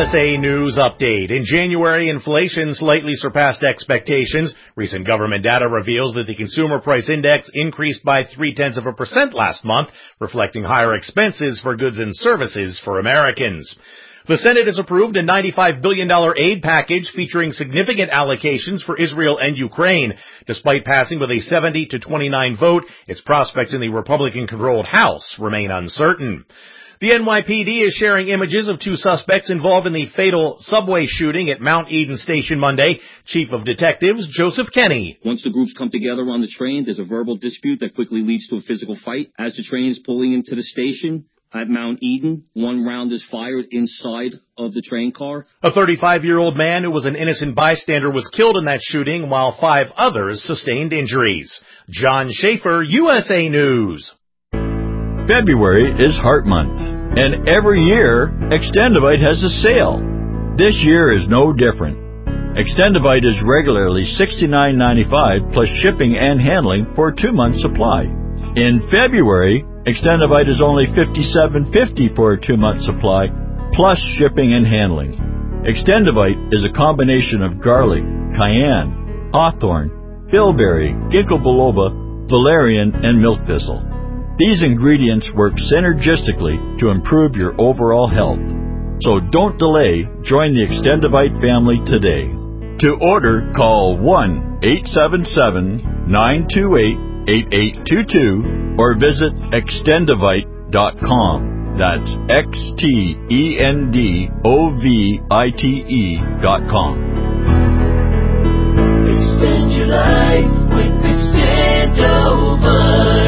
USA News Update. In January, inflation slightly surpassed expectations. Recent government data reveals that the Consumer Price Index increased by 0.3% last month, reflecting higher expenses for goods and services for Americans. The Senate has approved a $95 billion aid package featuring significant allocations for Israel and Ukraine. Despite passing with a 70-29 vote, its prospects in the Republican-controlled House remain uncertain. The NYPD is sharing images of two suspects involved in the fatal subway shooting at Mount Eden Station Monday. Chief of Detectives Joseph Kenny. Once the groups come together on the train, there's a verbal dispute that quickly leads to a physical fight. As the train is pulling into the station at Mount Eden, one round is fired inside of the train car. A 35-year-old man who was an innocent bystander was killed in that shooting, while 5 others sustained injuries. John Schaefer, USA News. February is Heart Month, and every year, Extendivite has a sale. This year is no different. Extendivite is regularly $69.95 plus shipping and handling for a 2-month supply. In February, Extendivite is only $57.50 for a 2-month supply plus shipping and handling. Extendivite is a combination of garlic, cayenne, hawthorn, bilberry, ginkgo biloba, valerian, and milk thistle. These ingredients work synergistically to improve your overall health. So don't delay, join the Extendivite family today. To order, call 1-877-928-8822 or visit extendivite.com. That's XTENDOVITE.com. Extend your life with Extendovite.